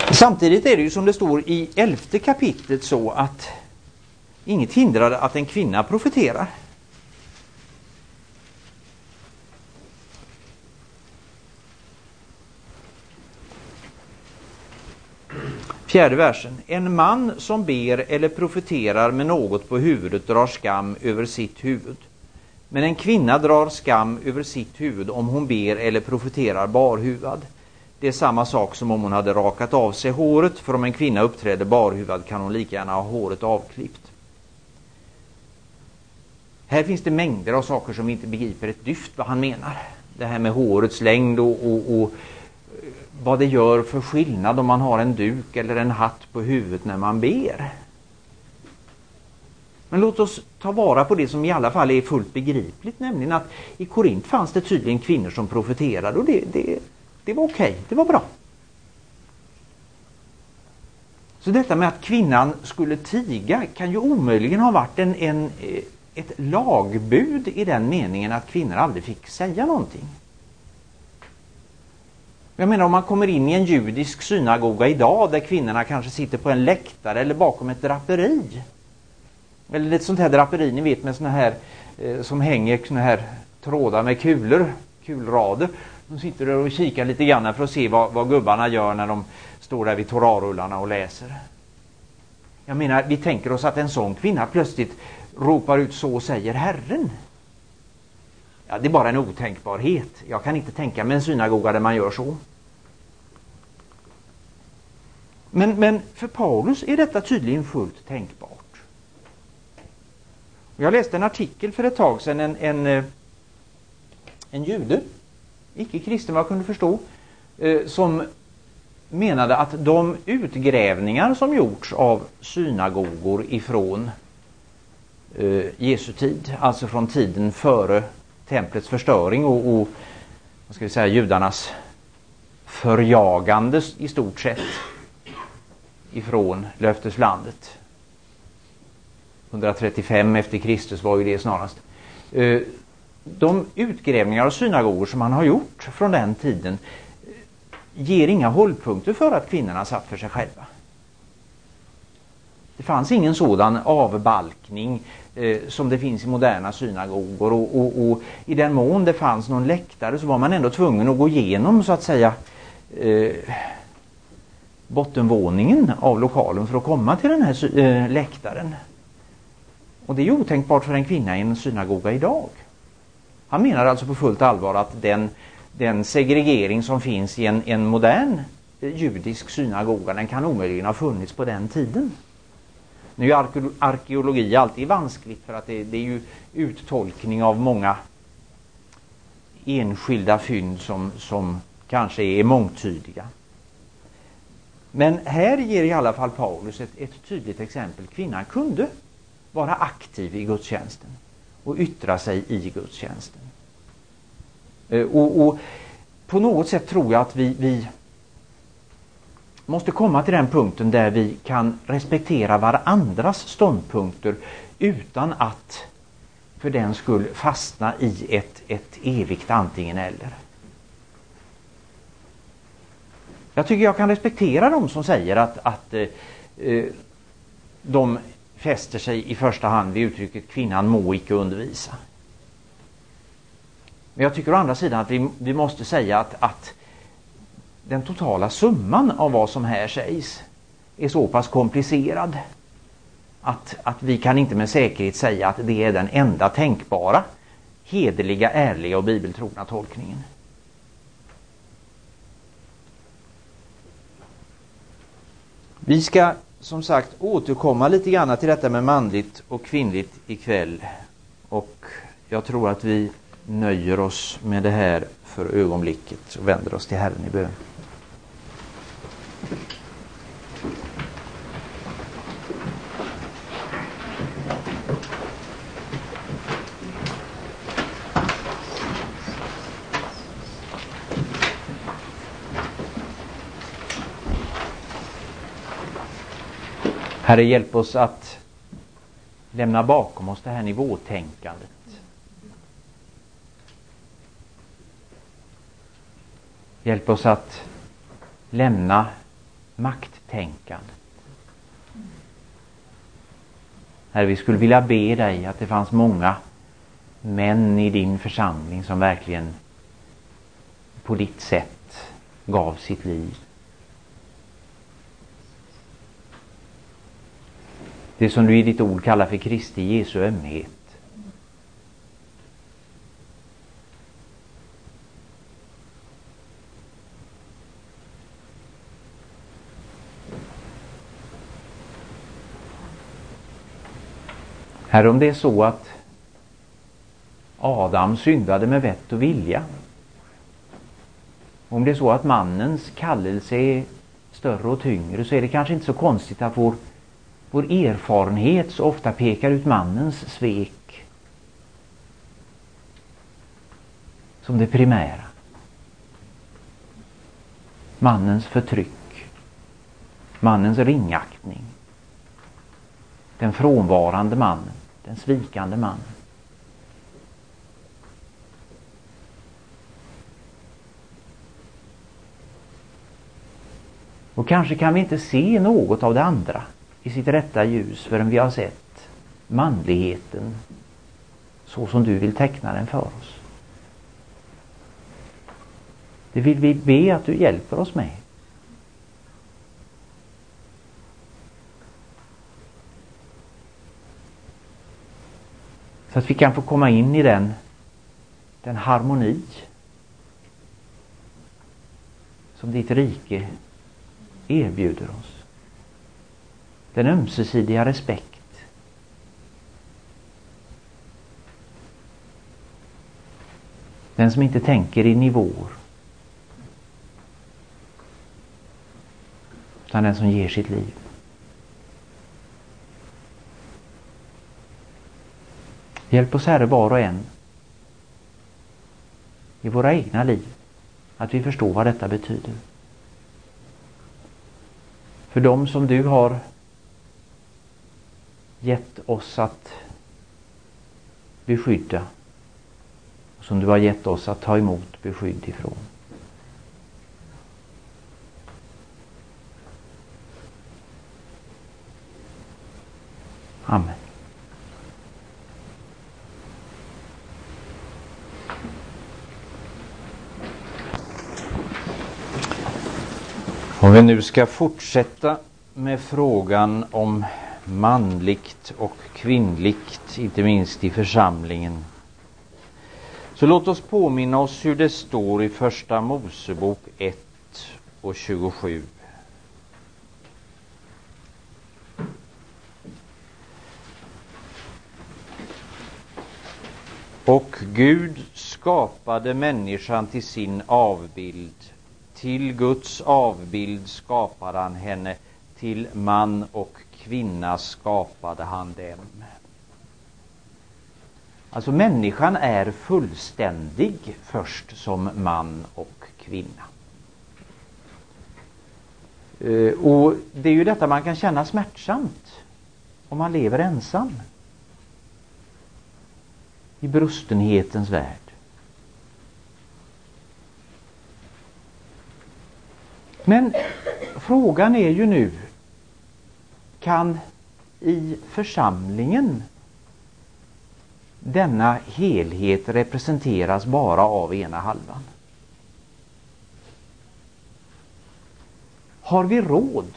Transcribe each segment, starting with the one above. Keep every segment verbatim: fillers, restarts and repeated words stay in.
Samtidigt är det ju som det står i elfte kapitlet så att inget hindrar att en kvinna profeterar. Fjärde versen. En man som ber eller profeterar med något på huvudet drar skam över sitt huvud. Men en kvinna drar skam över sitt huvud om hon ber eller profeterar barhuvad. Det är samma sak som om hon hade rakat av sig håret, för om en kvinna uppträder barhuvad kan hon lika gärna ha håret avklippt. Här finns det mängder av saker som vi inte begriper ett dyft vad han menar. Det här med hårets längd och, och, och vad det gör för skillnad om man har en duk eller en hatt på huvudet när man ber. Men låt oss ta vara på det som i alla fall är fullt begripligt, nämligen att i Korint fanns det tydligen kvinnor som profeterade och det, det, det var okej, det var bra. Så detta med att kvinnan skulle tiga kan ju omöjligen ha varit en, en, ett lagbud i den meningen att kvinnor aldrig fick säga någonting. Jag menar, om man kommer in i en judisk synagoga idag där kvinnorna kanske sitter på en läktare eller bakom ett draperi. Eller ett sånt här draperi, ni vet, med såna här eh, som hänger såna här trådar med kulor, kulrader. De sitter där och kikar lite grann för att se vad, vad gubbarna gör när de står där vid torarullarna och läser. Jag menar, vi tänker oss att en sån kvinna plötsligt ropar ut så säger Herren. Ja, det är bara en otänkbarhet. Jag kan inte tänka mig en synagoga där man gör så. Men, men för Paulus är detta tydligen fullt tänkbart. Jag läste en artikel för ett tag sedan, en, en, en jude, icke-kristen vad jag kunde förstå, som menade att de utgrävningar som gjorts av synagogor ifrån eh, Jesu tid, alltså från tiden före templets förstöring och, och vad ska vi säga, judarnas förjagande i stort sett ifrån löfteslandet. etthundratrettiofem efter Kristus var ju det snarast. De utgrävningar av synagogor som man har gjort från den tiden ger inga hållpunkter för att kvinnorna satt för sig själva. Det fanns ingen sådan avbalkning eh, som det finns i moderna synagogor och, och, och i den mån det fanns någon läktare så var man ändå tvungen att gå igenom så att säga eh, bottenvåningen av lokalen för att komma till den här eh, läktaren. Och det är otänkbart för en kvinna i en synagoga idag. Han menar alltså på fullt allvar att den, den segregering som finns i en, en modern eh, judisk synagoga, den kan omöjligen ha funnits på den tiden. Nu är arkeologi alltid vanskligt för att det, det är ju uttolkning av många enskilda fynd som, som kanske är mångtydiga. Men här ger i alla fall Paulus ett, ett tydligt exempel. Kvinnan kunde vara aktiv i gudstjänsten och yttra sig i gudstjänsten. Och, och på något sätt tror jag att vi, vi måste komma till den punkten där vi kan respektera varandras ståndpunkter utan att för den skull fastna i ett, ett evigt antingen eller. Jag tycker jag kan respektera dem som säger att, att eh, de fäster sig i första hand vid uttrycket kvinnan må icke undervisa. Men jag tycker å andra sidan att vi, vi måste säga att, att den totala summan av vad som här sägs är så pass komplicerad att, att vi kan inte med säkerhet säga att det är den enda tänkbara, hederliga, ärliga och bibeltrogna tolkningen. Vi ska som sagt återkomma lite grann till detta med manligt och kvinnligt ikväll. Och jag tror att vi nöjer oss med det här för ögonblicket och vänder oss till Herren i bön. Herre, hjälp oss att lämna bakom oss det här nivåtänkandet. Hjälp oss att lämna makttänkande. Herre, vi skulle vilja be dig att det fanns många män i din församling som verkligen på ditt sätt gav sitt liv. Det som du i ditt ord kallar för Kristi Jesu ömhet. Herre, om det är så att Adam syndade med vett och vilja, om det är så att mannens kallelse är större och tyngre, så är det kanske inte så konstigt att vår, vår erfarenhet så ofta pekar ut mannens svek som det primära. Mannens förtryck, mannens ringaktning, den frånvarande mannen, den svikande mannen. Och kanske kan vi inte se något av det andra i sitt rätta ljus förrän vi har sett manligheten så som du vill teckna den för oss. Det vill vi be att du hjälper oss med. Så att vi kan få komma in i den, den harmoni som ditt rike erbjuder oss. Den ömsesidiga respekt. Den som inte tänker i nivåer. Utan den som ger sitt liv. Hjälp oss, Herre, var och en i våra egna liv att vi förstår vad detta betyder. För dem som du har gett oss att beskydda och som du har gett oss att ta emot beskydd ifrån. Amen. Om vi nu ska fortsätta med frågan om manligt och kvinnligt, inte minst i församlingen, så låt oss påminna oss hur det står i Första Mosebok ett och tjugosju. Och Gud skapade människan till sin avbild. Till Guds avbild skapade han henne, till man och kvinna skapade han dem. Alltså människan är fullständig först som man och kvinna. Och det är ju detta man kan känna smärtsamt om man lever ensam i brustenhetens värld. Men frågan är ju nu, kan i församlingen denna helhet representeras bara av ena halvan? Har vi råd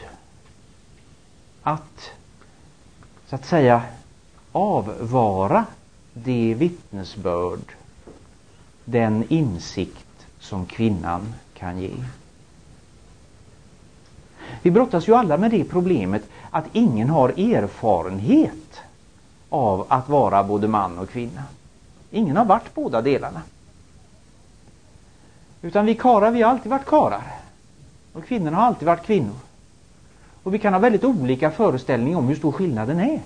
att så att säga avvara det vittnesbörd, den insikt som kvinnan kan ge? Vi brottas ju alla med det problemet att ingen har erfarenhet av att vara både man och kvinna. Ingen har varit båda delarna. Utan vi karar, vi har alltid varit karar. Och kvinnorna har alltid varit kvinnor. Och vi kan ha väldigt olika föreställningar om hur stor skillnaden är.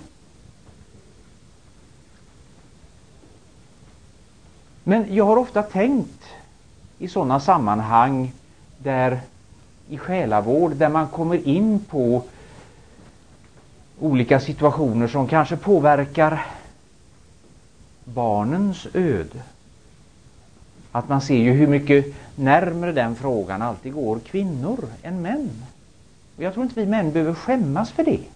Men jag har ofta tänkt i sådana sammanhang där i själavård, där man kommer in på olika situationer som kanske påverkar barnens öde. Att man ser ju hur mycket närmare den frågan alltid går kvinnor än män. Och jag tror inte vi män behöver skämmas för det.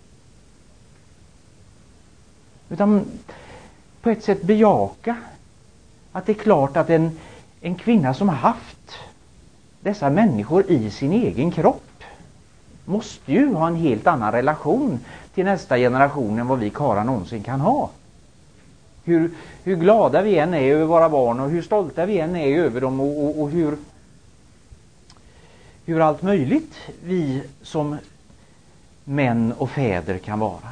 Utan på ett sätt bejaka att det är klart att en, en kvinna som har haft dessa människor i sin egen kropp måste ju ha en helt annan relation till nästa generation än vad vi karlar någonsin kan ha. Hur, hur glada vi än är över våra barn och hur stolta vi än är över dem och, och, och hur, hur allt möjligt vi som män och fäder kan vara.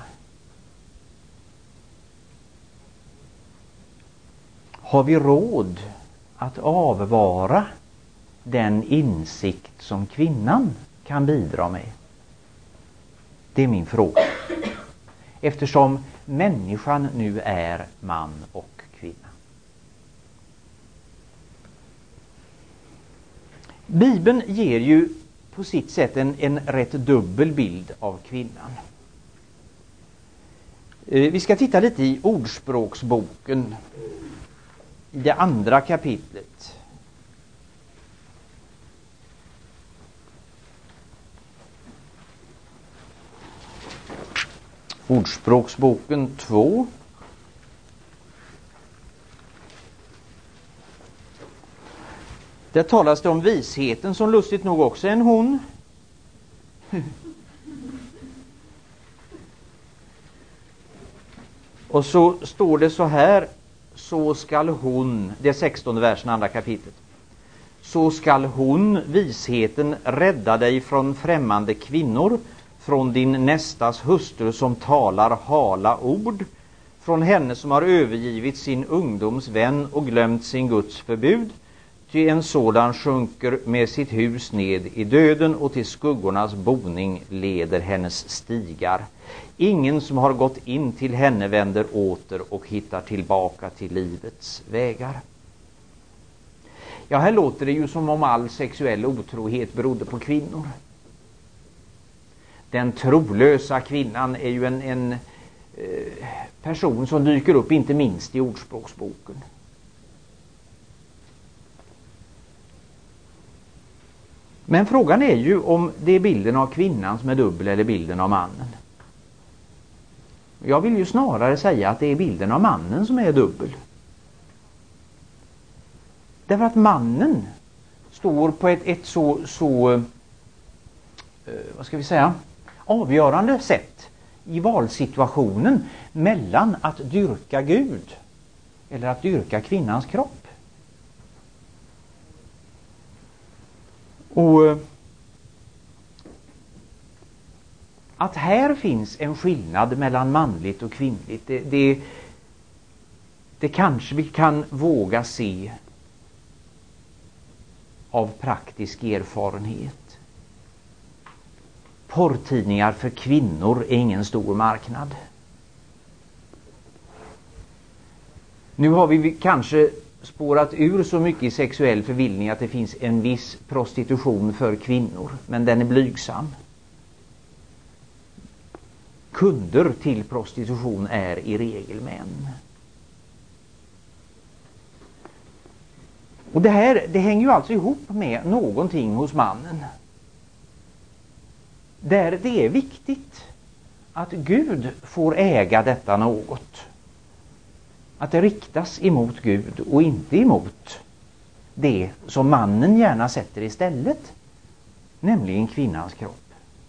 Har vi råd att avvara den insikt som kvinnan kan bidra med? Det är min fråga. Eftersom människan nu är man och kvinna. Bibeln ger ju på sitt sätt en, en rätt dubbel bild av kvinnan. Vi ska titta lite i Ordspråksboken i det andra kapitlet. Ordspråksboken två. Där talas det om visheten som lustigt nog också är en hon. Och så står det så här: så skall hon, det är sextonde versen andra kapitlet. Så skall hon, visheten, rädda dig från främmande kvinnor, från din nästas hustru som talar hala ord, från henne som har övergivit sin ungdoms vän och glömt sin Guds förbud. Ty en sådan sjunker med sitt hus ned i döden, och till skuggornas boning leder hennes stigar. Ingen som har gått in till henne vänder åter och hittar tillbaka till livets vägar. Ja, här låter det ju som om all sexuell otrohet berodde på kvinnor. Den trolösa kvinnan är ju en, en eh, person som dyker upp inte minst i Ordspråksboken. Men frågan är ju om det är bilden av kvinnan som är dubbel eller bilden av mannen. Jag vill ju snarare säga att det är bilden av mannen som är dubbel. Därför att mannen står på ett, ett så, så eh, vad ska vi säga, avgörande sätt i valsituationen mellan att dyrka Gud eller att dyrka kvinnans kropp. Och att här finns en skillnad mellan manligt och kvinnligt, det, det, det kanske vi kan våga se av praktisk erfarenhet. Porrtidningar för kvinnor är ingen stor marknad. Nu har vi kanske spårat ur så mycket i sexuell förvillning att det finns en viss prostitution för kvinnor, men den är blygsam. Kunder till prostitution är i regel män. Och det här, det hänger ju alltså ihop med någonting hos mannen. Där det är viktigt att Gud får äga detta något. Att det riktas emot Gud och inte emot det som mannen gärna sätter istället, nämligen kvinnans kropp.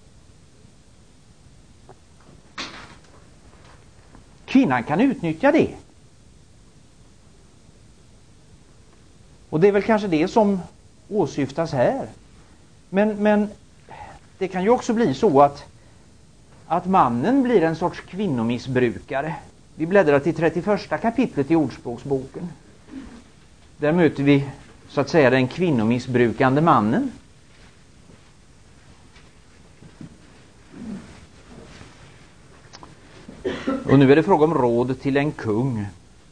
Kvinnan kan utnyttja det. Och det är väl kanske det som åsyftas här. Men, men det kan ju också bli så att, att mannen blir en sorts kvinnomissbrukare. Vi bläddrar till trettioförsta kapitlet i Ordspråksboken. Där möter vi så att säga den kvinnomissbrukande mannen. Och nu är det fråga om råd till en kung.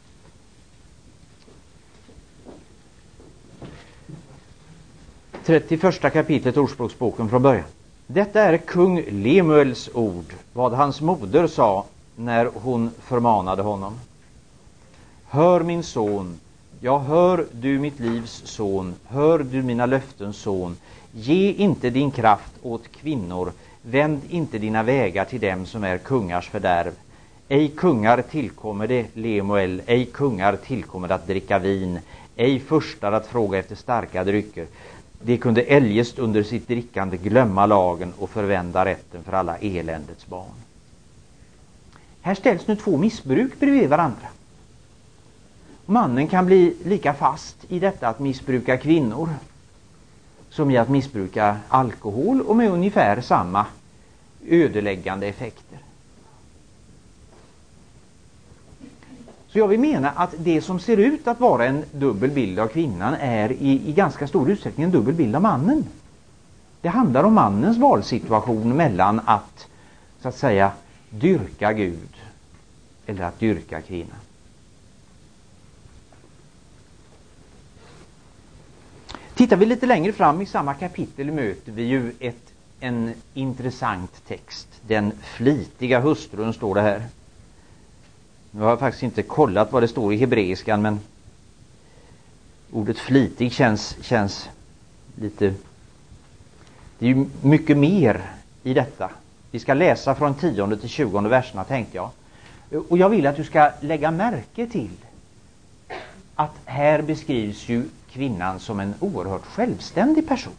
trettioförsta kapitlet Ordspråksboken från början. Detta är kung Lemuels ord, vad hans moder sa när hon förmanade honom. Hör min son, ja hör du mitt livs son, hör du mina löftens son. Ge inte din kraft åt kvinnor, vänd inte dina vägar till dem som är kungars fördärv. Ej kungar tillkommer det, Lemuel, ej kungar tillkommer det att dricka vin, ej förstar att fråga efter starka drycker. De kunde eljest under sitt drickande glömma lagen och förvända rätten för alla eländets barn. Här ställs nu två missbruk bredvid varandra. Mannen kan bli lika fast i detta att missbruka kvinnor som i att missbruka alkohol, och med ungefär samma ödeläggande effekter. Så jag vill mena att det som ser ut att vara en dubbel bild av kvinnan är i, i ganska stor utsträckning en dubbel bild av mannen. Det handlar om mannens valsituation mellan att, så att säga, dyrka Gud eller att dyrka kvinnan. Tittar vi lite längre fram i samma kapitel möter vi ju ett, en intressant text. Den flitiga hustrun står det här. Nu har jag faktiskt inte kollat vad det står i hebreiskan, men ordet flitig känns, känns lite... Det är ju mycket mer i detta. Vi ska läsa från tionde till tjugonde verserna, tänkte jag. Och jag vill att du ska lägga märke till att här beskrivs ju kvinnan som en oerhört självständig person.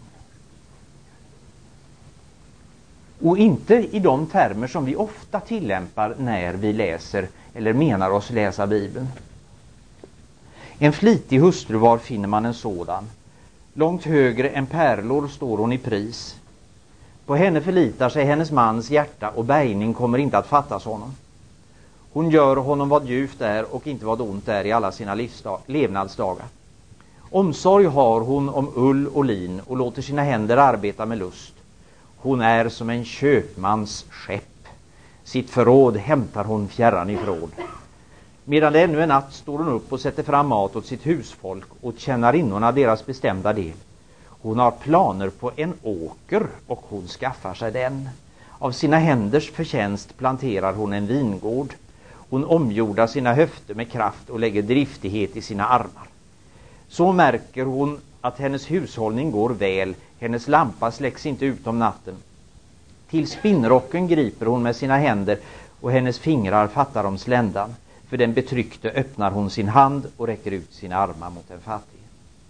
Och inte i de termer som vi ofta tillämpar när vi läser eller menar oss läsa Bibeln. En flitig hustru, var finner man en sådan? Långt högre än pärlor står hon i pris. På henne förlitar sig hennes mans hjärta, och bärgning kommer inte att fattas honom. Hon gör honom vad djupt är och inte vad ont är i alla sina livsdag- levnadsdagar. Omsorg har hon om ull och lin och låter sina händer arbeta med lust. Hon är som en köpmans skepp. Sitt förråd hämtar hon fjärran ifrån. Medan det ännu en natt står hon upp och sätter fram mat åt sitt husfolk och tjänarinnorna deras bestämda del. Hon har planer på en åker och hon skaffar sig den. Av sina händers förtjänst planterar hon en vingård. Hon omjordar sina höfter med kraft och lägger driftighet i sina armar. Så märker hon att hennes hushållning går väl. Hennes lampa släcks inte ut om natten. Till spinnrocken griper hon med sina händer och hennes fingrar fattar om sländan. För den betryckte öppnar hon sin hand och räcker ut sina armar mot den fattige.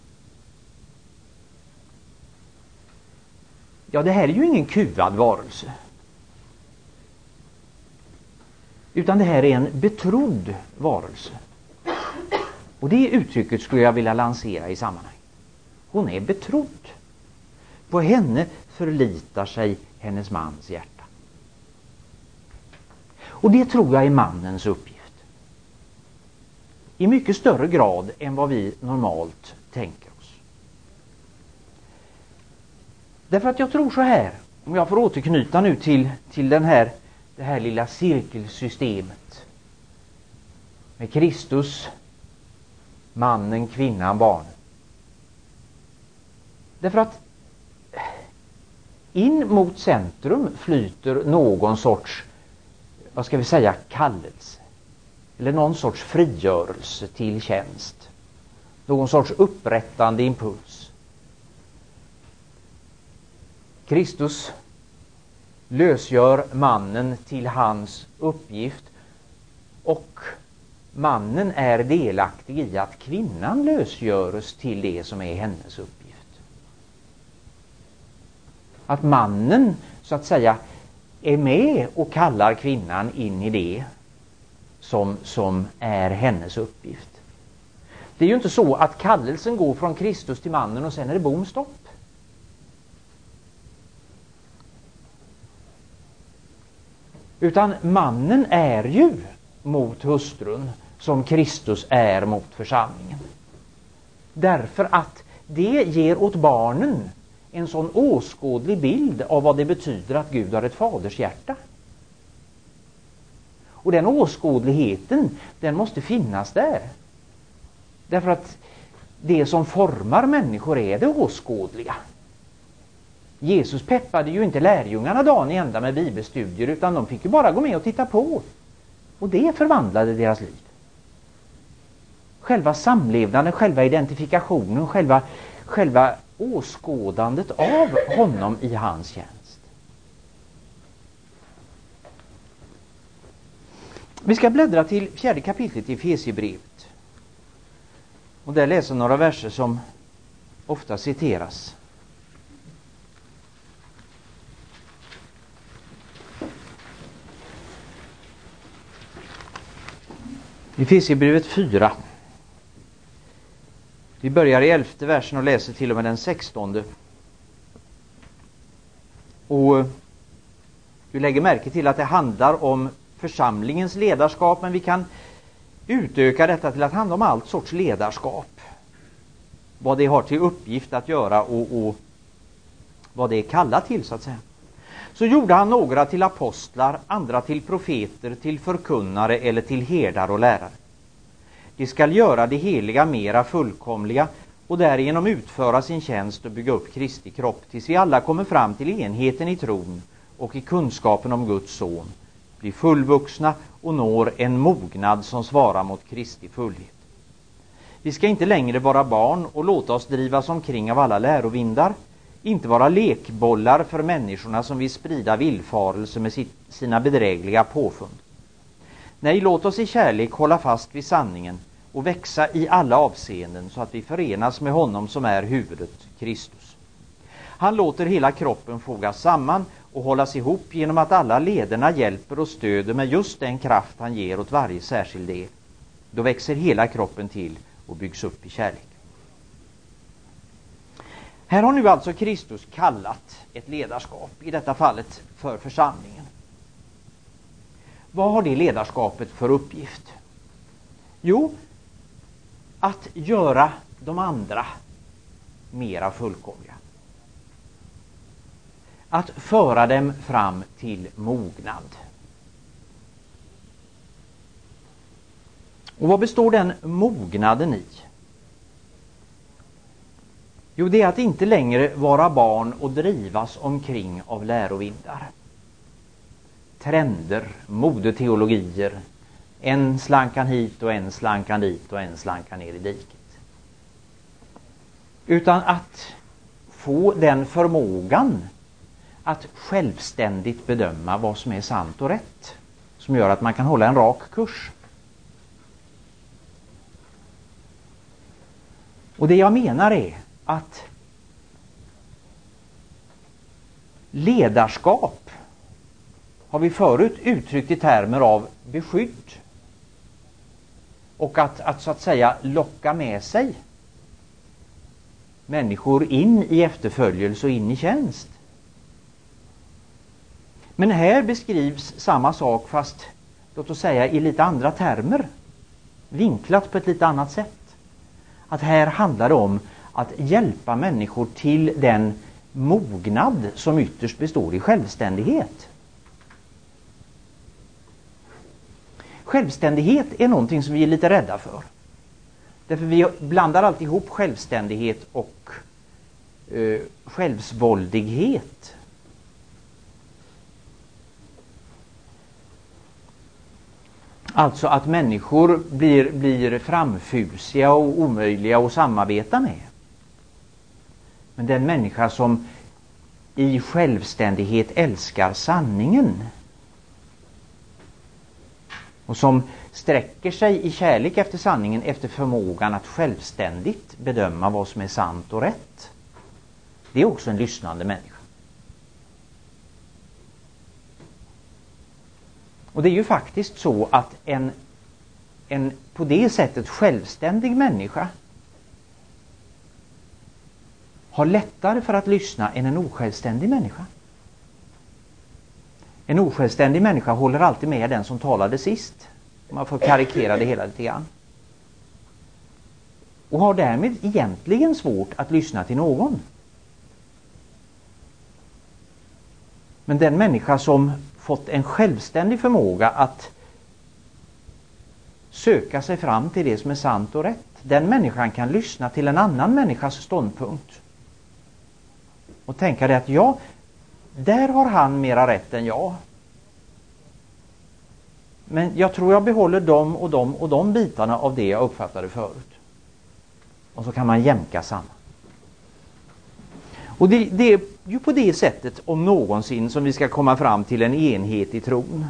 Ja, det här är ju ingen kuvad varelse. Utan det här är en betrodd varelse. Och det uttrycket skulle jag vilja lansera i sammanhang. Hon är betrodd. På henne förlitar sig hennes mans hjärta. Och det tror jag är mannens uppgift. I mycket större grad än vad vi normalt tänker oss. Därför att jag tror så här, om jag får återknyta nu till, till den här, det här lilla cirkelsystemet. Med Kristus, mannen, kvinnan, barnen. Därför att in mot centrum flyter någon sorts, vad ska vi säga, kallelse. Eller någon sorts frigörelse till tjänst. Någon sorts upprättande impuls. Kristus lösgör mannen till hans uppgift. Och mannen är delaktig i att kvinnan lösgörs till det som är hennes uppgift. Att mannen, så att säga, är med och kallar kvinnan in i det som, som är hennes uppgift. Det är ju inte så att kallelsen går från Kristus till mannen och sen är det bom stopp. Utan mannen är ju mot hustrun som Kristus är mot församlingen. Därför att det ger åt barnen en sån åskådlig bild av vad det betyder att Gud har ett faders hjärta. Och den åskådligheten, den måste finnas där. Därför att det som formar människor är det åskådliga. Jesus peppade ju inte lärjungarna dagen i ända med bibelstudier, utan de fick ju bara gå med och titta på. Och det förvandlade deras liv. Själva samlevnaden, själva identifikationen, själva, själva åskådandet av honom i hans tjänst. Vi ska bläddra till fjärde kapitlet i Efesierbrevet. Och där läser några verser som ofta citeras. Efesierbrevet fyra. Vi börjar i elfte versen och läser till och med den sextonde. Och du lägger märke till att det handlar om församlingens ledarskap, men vi kan utöka detta till att handla om allt sorts ledarskap. Vad det har till uppgift att göra och, och vad det är kallat till, så att säga. Så gjorde han några till apostlar, andra till profeter, till förkunnare eller till herdar och lärare. De skall göra det heliga mera fullkomliga och därigenom utföra sin tjänst och bygga upp Kristi kropp tills vi alla kommer fram till enheten i tron och i kunskapen om Guds son, blir fullvuxna och når en mognad som svarar mot Kristi fullhet. Vi ska inte längre vara barn och låta oss drivas omkring av alla lärovindar, inte vara lekbollar för människorna som vill sprida villfarelse med sitt, sina bedrägliga påfund. Nej, låt oss i kärlek hålla fast vid sanningen och växa i alla avseenden så att vi förenas med honom som är huvudet, Kristus. Han låter hela kroppen fogas samman och hållas ihop genom att alla lederna hjälper och stöder med just den kraft han ger åt varje särskild del. Då växer hela kroppen till och byggs upp i kärlek. Här har nu alltså Kristus kallat ett ledarskap, i detta fallet för församlingen. Vad har det ledarskapet för uppgift? Jo, att göra de andra mera fullkomliga. Att föra dem fram till mognad. Och vad består den mognaden i? Jo, det är att inte längre vara barn och drivas omkring av lärovindar. Trender, modeteologier, en slankan hit och en slankan dit och en slankan ner i diket. Utan att få den förmågan att självständigt bedöma vad som är sant och rätt, som gör att man kan hålla en rak kurs. Och det jag menar är att ledarskap har vi förut uttryckt i termer av beskydd och att, att så att säga locka med sig människor in i efterföljelse och in i tjänst. Men här beskrivs samma sak, fast låt oss säga i lite andra termer, vinklat på ett lite annat sätt. Att här handlar det om att hjälpa människor till den mognad som ytterst består i självständighet. Självständighet är någonting som vi är lite rädda för. Därför vi blandar alltid ihop självständighet och eh, självsvåldighet. Alltså att människor blir, blir framfusiga och omöjliga att samarbeta med. Men den människa som i självständighet älskar sanningen och som sträcker sig i kärlek efter sanningen, efter förmågan att självständigt bedöma vad som är sant och rätt, det är också en lyssnande människa. Och det är ju faktiskt så att en, en på det sättet självständig människa har lättare för att lyssna än en osjälvständig människa. En osjälvständig människa håller alltid med den som talade sist. Man får karikera det hela lite grann. Och har därmed egentligen svårt att lyssna till någon. Men den människa som fått en självständig förmåga att söka sig fram till det som är sant och rätt, den människan kan lyssna till en annan människas ståndpunkt och tänka det att ja, där har han mera rätt än jag. Men jag tror jag behåller de och de och de bitarna av det jag uppfattade förut. Och så kan man jämka samman. Och det, det är ju på det sättet om någonsin som vi ska komma fram till en enhet i tron.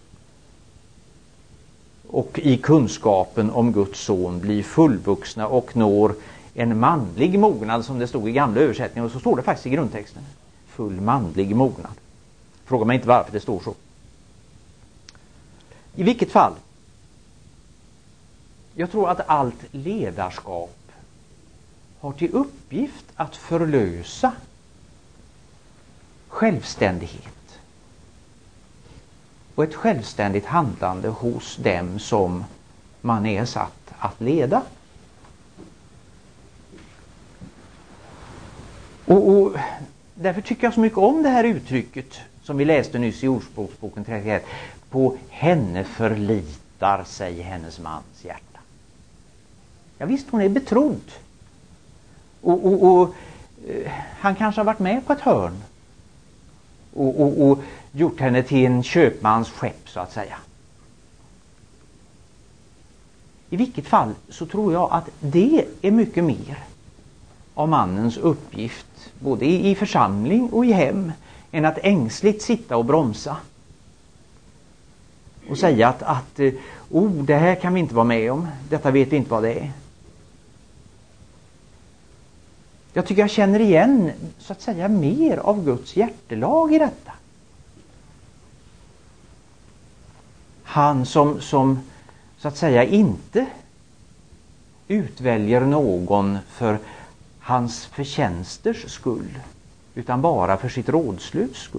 Och i kunskapen om Guds son blir fullvuxna och når en manlig mognad, som det stod i gamla översättningar, och så står det faktiskt i grundtexten. Full manlig mognad. Fråga mig inte varför det står så. I vilket fall, jag tror att allt ledarskap har till uppgift att förlösa självständighet och ett självständigt handlande hos dem som man är satt att leda. Och, och därför tycker jag så mycket om det här uttrycket som vi läste nyss i Ordspråksboken trettioett. På henne förlitar sig hennes mans hjärta. Ja visst, hon är betrodd. Och, och, och eh, han kanske har varit med på ett hörn. Och, och, och gjort henne till en köpmans skepp, så att säga. I vilket fall så tror jag att det är mycket mer av mannens uppgift, både i, i församling och i hem, än att ängsligt sitta och bromsa. Och säga att, att oh, det här kan vi inte vara med om. Detta vet vi inte vad det är. Jag tycker jag känner igen, så att säga, mer av Guds hjärtelag i detta. Han som, som så att säga inte utväljer någon för hans förtjänsters skull, utan bara för sitt rådsluts skull.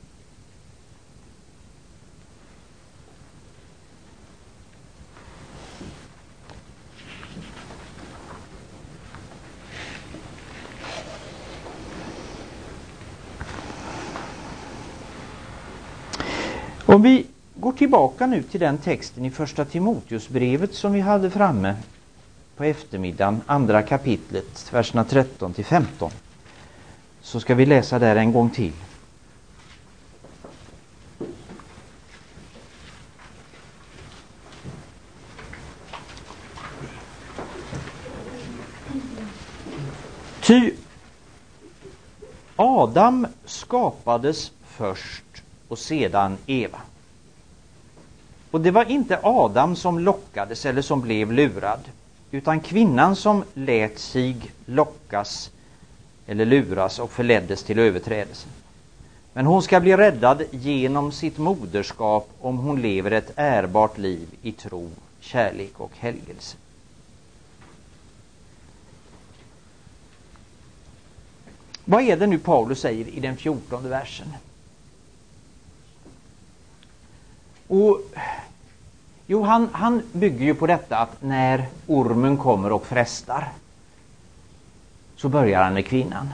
Om vi går tillbaka nu till den texten i första Timoteusbrevet som vi hade framme på eftermiddagen, andra kapitlet, verserna tretton till femton. Så ska vi läsa där en gång till. Ty Adam skapades först och sedan Eva. Och det var inte Adam som lockades eller som blev lurad, utan kvinnan som lät sig lockas eller luras och förleddes till överträdelse. Men hon ska bli räddad genom sitt moderskap om hon lever ett ärbart liv i tro, kärlek och helgelse. Vad är det nu Paulus säger i den fjortonde versen? Och, jo, han, han bygger ju på detta att när ormen kommer och frestar så börjar han med kvinnan.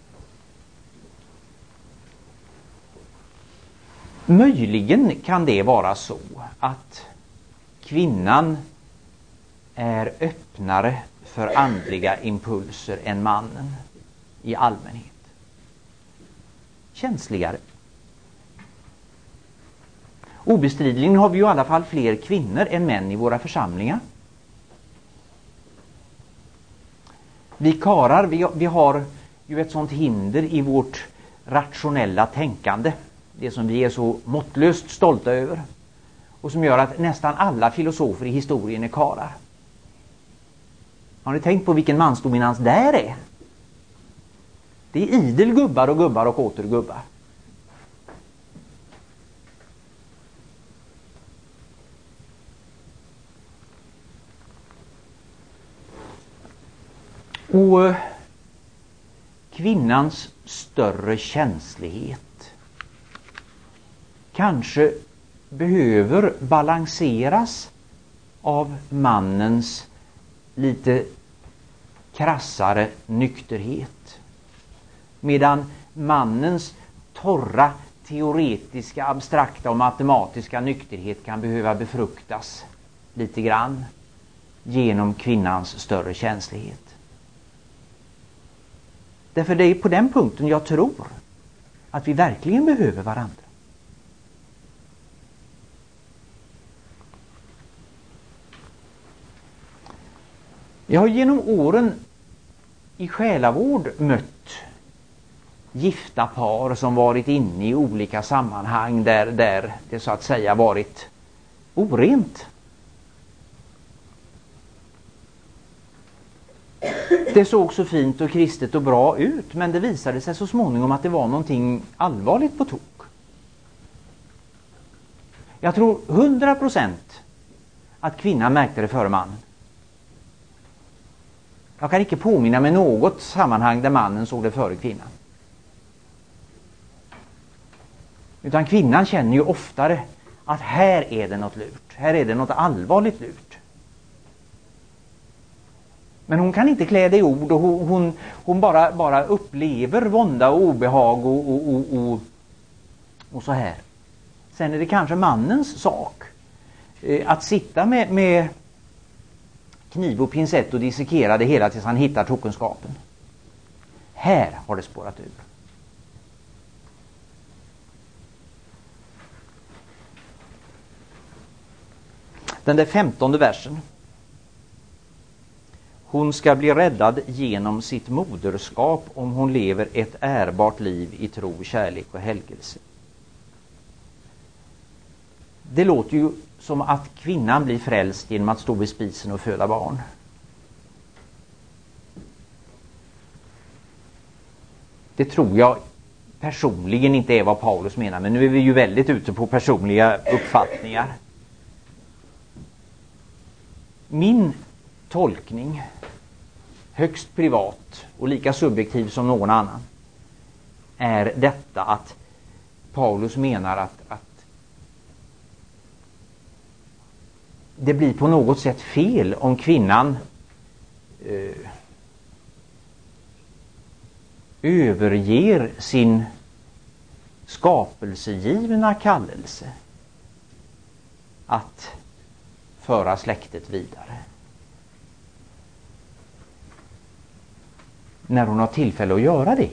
Möjligen kan det vara så att kvinnan är öppnare för andliga impulser än mannen i allmänhet. Känsligare. Obestridligen har vi ju i alla fall fler kvinnor än män i våra församlingar. Vi karar, vi, vi har ju ett sånt hinder i vårt rationella tänkande. Det som vi är så måttlöst stolta över. Och som gör att nästan alla filosofer i historien är karar. Har ni tänkt på vilken mansdominans där är? Det är idel gubbar och gubbar och åter gubbar. Och kvinnans större känslighet kanske behöver balanseras av mannens lite krassare nykterhet. Medan mannens torra, teoretiska, abstrakta och matematiska nykterhet kan behöva befruktas lite grann genom kvinnans större känslighet. Därför det är på den punkten jag tror att vi verkligen behöver varandra. Jag har genom åren i själavård mött gifta par som varit inne i olika sammanhang där, där det så att säga varit orent. Det såg så fint och kristet och bra ut, men det visade sig så småningom att det var någonting allvarligt på tok. Jag tror hundra procent att kvinnan märkte det före mannen. Jag kan inte påminna mig något sammanhang där mannen såg det före kvinnan. Utan kvinnan känner ju oftare att här är det något lurt. Här är det något allvarligt lurt. Men hon kan inte klä det i ord och hon, hon, hon bara, bara upplever vånda och obehag och, och, och, och, och så här. Sen är det kanske mannens sak eh, att sitta med, med kniv och pincett och dissekera det hela tills han hittar tokenskapen. Här har det spårat ur. Den där femtonde versen. Hon ska bli räddad genom sitt moderskap om hon lever ett ärbart liv i tro, kärlek och helgelse. Det låter ju som att kvinnan blir frälst genom att stå vid spisen och föda barn. Det tror jag personligen inte är vad Paulus menar, men nu är vi ju väldigt ute på personliga uppfattningar. Min tolkning, högst privat och lika subjektiv som någon annan, är detta att Paulus menar att, att det blir på något sätt fel om kvinnan eh, överger sin skapelsegivna kallelse att föra släktet vidare. När hon har tillfälle att göra det.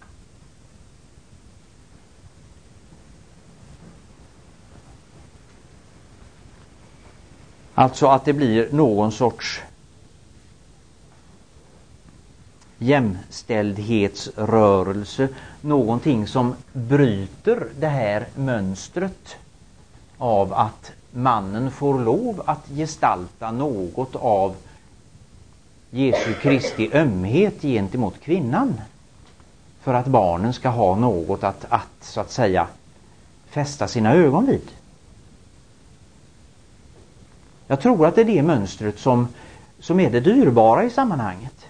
Alltså att det blir någon sorts jämställdhetsrörelse, någonting som bryter det här mönstret av att mannen får lov att gestalta något av Jesu Kristi ömhet gentemot kvinnan för att barnen ska ha något att, att så att säga fästa sina ögon vid. Jag tror att det är det mönstret som, som är det dyrbara i sammanhanget.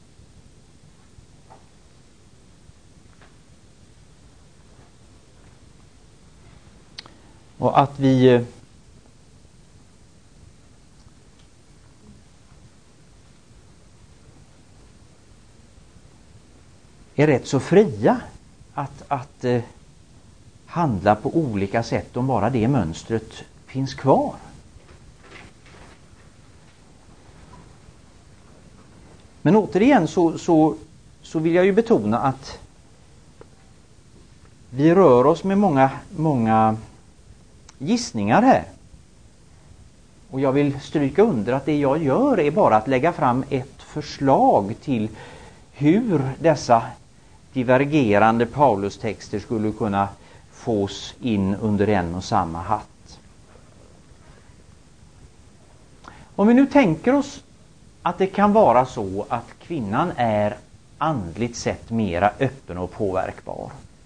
Och att vi är rätt så fria att, att eh, handla på olika sätt om bara det mönstret finns kvar. Men återigen så, så, så vill jag ju betona att vi rör oss med många, många gissningar här. Och jag vill stryka under att det jag gör är bara att lägga fram ett förslag till hur dessa divergerande Paulus-texter skulle kunna fås in under en och samma hatt. Om vi nu tänker oss att det kan vara så att kvinnan är andligt sett mera öppen och påverkbar.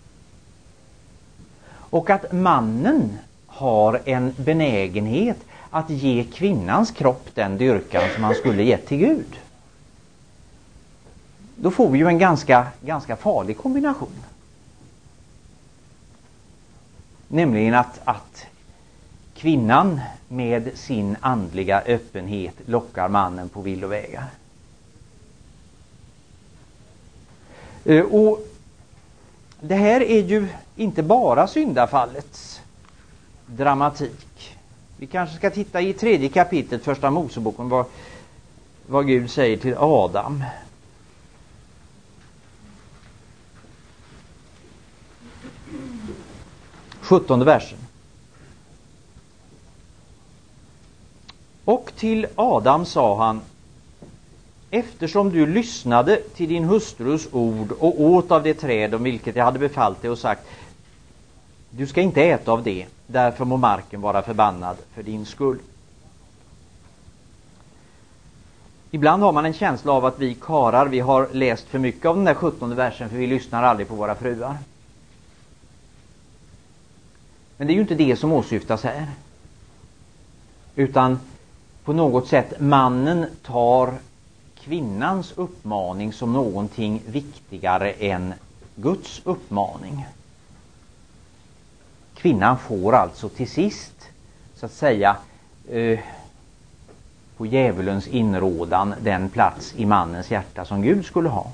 Och att mannen har en benägenhet att ge kvinnans kropp den dyrkan som han skulle ge till Gud. Då får vi ju en ganska, ganska farlig kombination. Nämligen att, att kvinnan med sin andliga öppenhet lockar mannen på villovägar. Och det här är ju inte bara syndafallets dramatik. Vi kanske ska titta i tredje kapitlet, första Moseboken, vad, vad Gud säger till Adam. sjuttonde versen. Och till Adam sa han: eftersom du lyssnade till din hustrus ord och åt av det träd om vilket jag hade befallt dig och sagt, du ska inte äta av det, därför må marken vara förbannad för din skull. Ibland har man en känsla av att vi karar, vi har läst för mycket av den där sjuttonde versen, för vi lyssnar aldrig på våra fruar. Men det är ju inte det som åsyftas här. Utan på något sätt mannen tar kvinnans uppmaning som någonting viktigare än Guds uppmaning. Kvinnan får alltså till sist, så att säga, eh, på djävulens inrådan den plats i mannens hjärta som Gud skulle ha.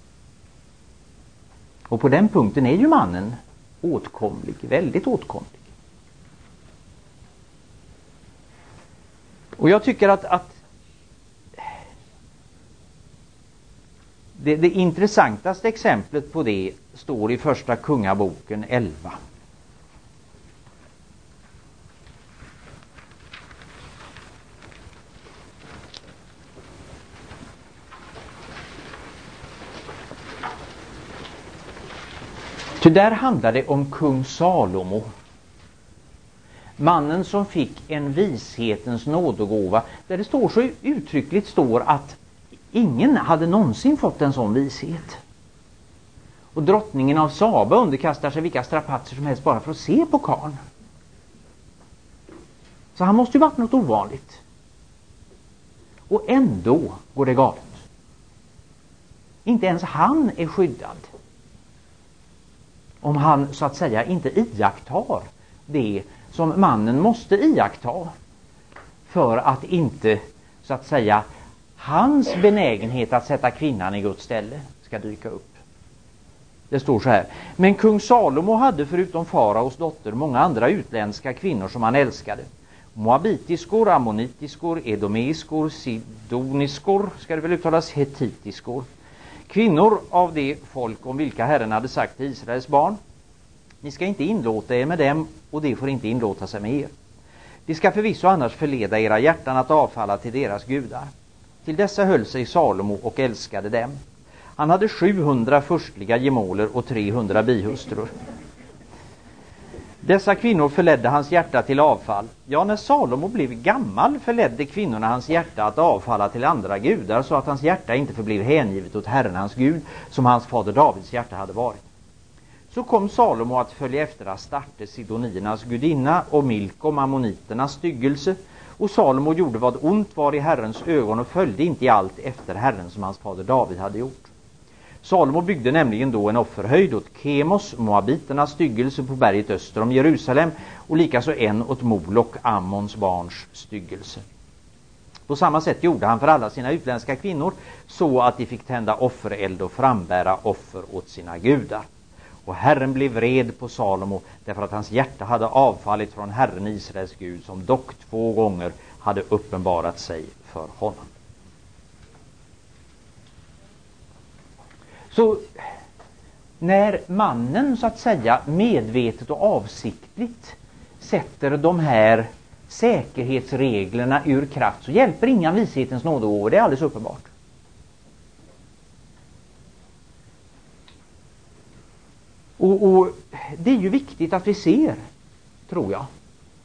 Och på den punkten är ju mannen åtkomlig, väldigt åtkomlig. Och jag tycker att, att det, det intressantaste exemplet på det står i första kungaboken elva. Ty där handlar det om kung Salomo. Mannen som fick en vishetens nådegåva, där det står så uttryckligt står att ingen hade någonsin fått en sån vishet. Och drottningen av Saba underkastar sig vilka strapatser som helst bara för att se på karln. Så han måste ju varit något ovanligt. Och ändå går det galet. Inte ens han är skyddad. Om han så att säga inte iakttar det som mannen måste iaktta för att inte så att säga hans benägenhet att sätta kvinnan i Guds ställe ska dyka upp. Det står så här: men kung Salomo hade förutom faraos dotter många andra utländska kvinnor som han älskade. Moabitiskor, ammonitiskor, edomeiskor, sidoniskor, ska det väl uttalas, hetitiskor. Kvinnor av det folk om vilka Herren hade sagt till Israels barn: ni ska inte inlåta er med dem, och det får inte inlåta sig med er. De ska förvisso annars förleda era hjärtan att avfalla till deras gudar. Till dessa höll sig Salomo och älskade dem. Han hade sjuhundra förstliga gemåler och trehundra bihustrur. Dessa kvinnor förledde hans hjärta till avfall. Ja, när Salomo blev gammal förledde kvinnorna hans hjärta att avfalla till andra gudar, så att hans hjärta inte förblev hängivet åt Herren hans Gud, som hans fader Davids hjärta hade varit. Så kom Salomo att följa efter Astarte, sidoniernas gudinna, och Milkom, ammoniternas styggelse. Och Salomo gjorde vad ont var i Herrens ögon och följde inte i allt efter Herren som hans fader David hade gjort. Salomo byggde nämligen då en offerhöjd åt Kemos, moabiternas styggelse, på berget öster om Jerusalem, och likaså en åt Molok, Ammons barns styggelse. På samma sätt gjorde han för alla sina utländska kvinnor, så att de fick tända offereld och frambära offer åt sina gudar. Och Herren blev vred på Salomo, därför att hans hjärta hade avfallit från Herren Israels Gud, som dock två gånger hade uppenbarat sig för honom. Så när mannen så att säga medvetet och avsiktligt sätter de här säkerhetsreglerna ur kraft, så hjälper inga vishetens nådegåvor, det är alldeles uppenbart. Och, och det är ju viktigt att vi ser, tror jag,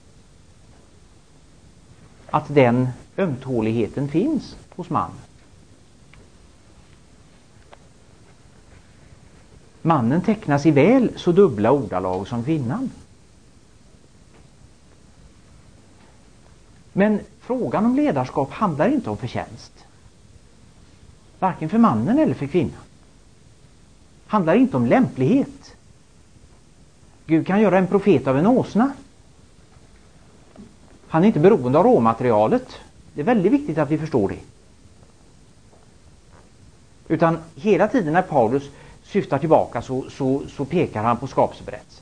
att den ömtåligheten finns hos mannen. Mannen tecknas i väl så dubbla ordalag som kvinnan. Men frågan om ledarskap handlar inte om förtjänst. Varken för mannen eller för kvinnan. Handlar inte om lämplighet. Gud kan göra en profet av en åsna. Han är inte beroende av råmaterialet. Det är väldigt viktigt att vi förstår det. Utan hela tiden när Paulus syftar tillbaka så, så, så pekar han på skapelseberättelsen.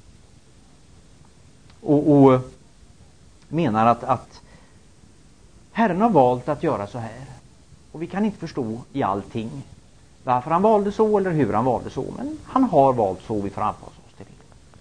Och, och menar att, att Herren har valt att göra så här. Och vi kan inte förstå i allting varför han valde så eller hur han valde så. Men han har valt så, vi får anpassa oss till det.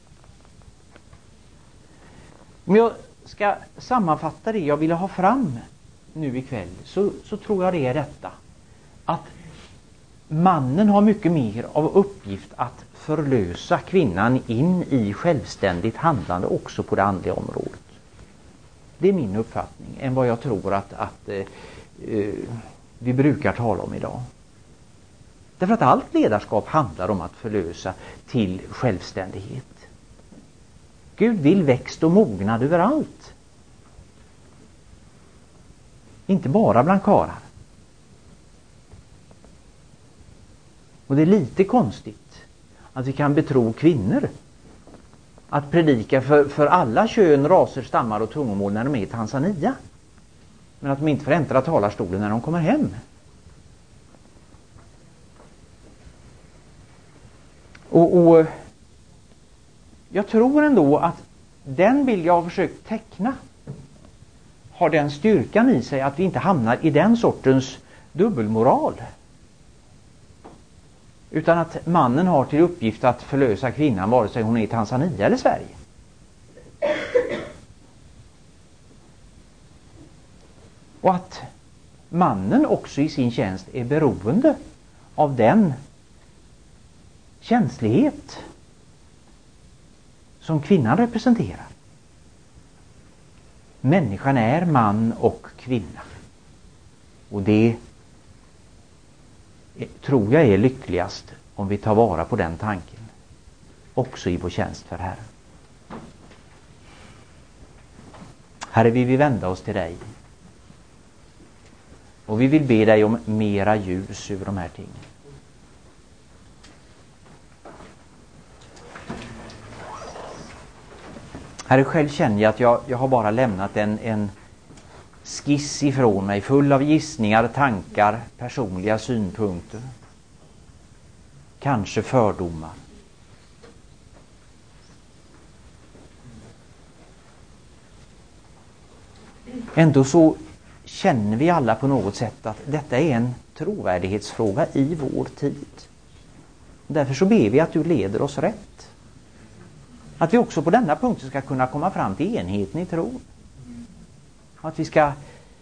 Om jag ska sammanfatta det jag ville ha fram nu ikväll, så, så tror jag det är detta. att mannen har mycket mer av uppgift att förlösa kvinnan in i självständigt handlande också på det andliga området. Det är min uppfattning än vad jag tror att, att eh, vi brukar tala om idag. Därför att allt ledarskap handlar om att förlösa till självständighet. Gud vill växt och mognad överallt. Inte bara bland karlar. Och det är lite konstigt att vi kan betro kvinnor att predika för, för alla kön, raser, stammar och tungomål när de är i Tanzania. Men att de inte får äntra talarstolen när de kommer hem. Och, och jag tror ändå att den bild jag har försökt teckna har den styrkan i sig att vi inte hamnar i den sortens dubbelmoral. Utan att mannen har till uppgift att förlösa kvinnan vare sig hon är i Tanzania eller Sverige. Och att mannen också i sin tjänst är beroende av den känslighet som kvinnan representerar. Människan är man och kvinna. Och det tror jag är lyckligast om vi tar vara på den tanken också i vår tjänst för Herren. Herre, vi vill vända oss till dig. Och vi vill be dig om mera ljus över de här tingen. Herre, själv känner jag att jag, jag har bara lämnat en, en skiss ifrån mig full av gissningar, tankar, personliga synpunkter. Kanske fördomar. Ändå så känner vi alla på något sätt att detta är en trovärdighetsfråga i vår tid. Därför så ber vi att du leder oss rätt. Att vi också på denna punkt ska kunna komma fram till enheten i tron. Att vi ska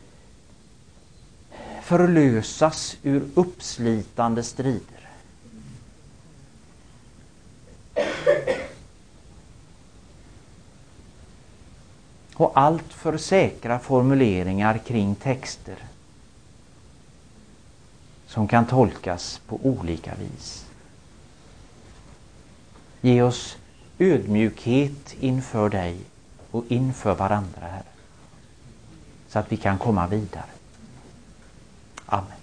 förlösas ur uppslitande strider. Och allt för säkra formuleringar kring texter som kan tolkas på olika vis. Ge oss ödmjukhet inför dig och inför varandra, Herre. Så att vi kan komma vidare. Amen.